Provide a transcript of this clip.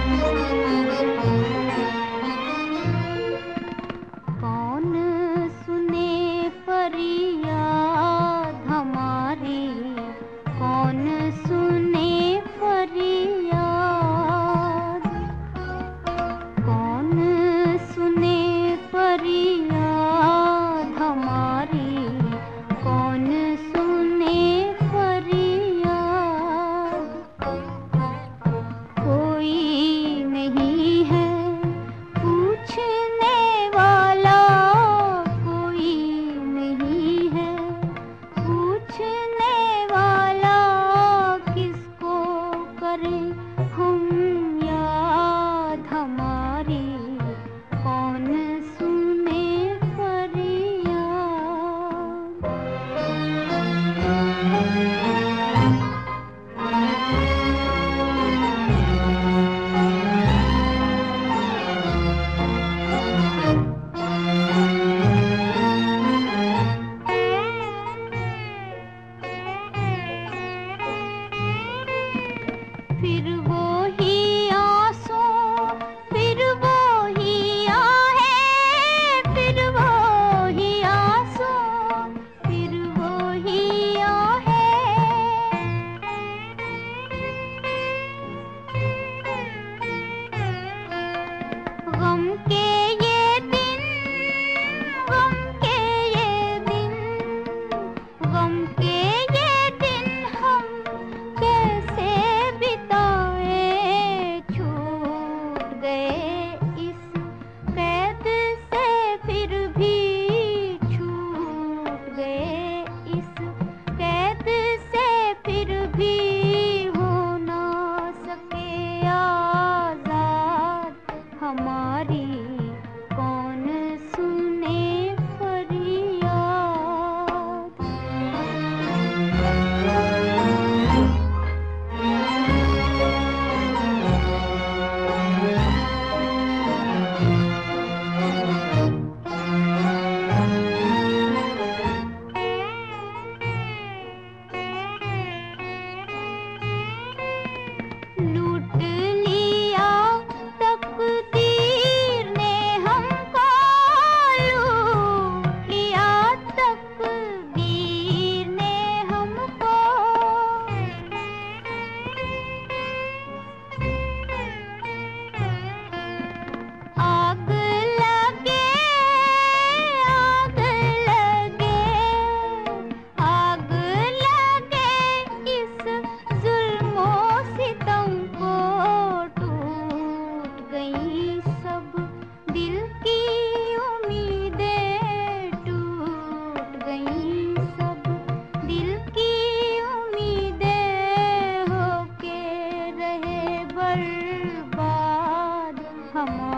कौन सुने फरियाद हमारी, कौन सुने फरियाद, कौन सुने फरियाद हमारी, कौन सुने फरियाद। कोई नहीं है पूछने वाला, कोई नहीं है पूछने वाला, किसको करें हम याद हमारी, कौन सुने फिर वो ही आंसू, फिर वो ही आहें, फिर वो ही आंसू, फिर वो ही आहें। गम के ये दिन, गम के ये दिन, गम के ये दिन हम कैसे बिताए, छूट गए इस कैद से फिर भी, छूट गए इस कैद से फिर भी, हो ना सके आजाद हमारी, कौन सुने फरियाद। लूट लिया तकदीर ने हमको, लूट लिया तकदीर ने हमको। आग लगे, आग लगे, आग लगे इस जुल्मो सितम को, टूट गई सब दिल की उम्मीदें, टूट गई सब दिल की उम्मीदें, होके रहे बर्बाद हम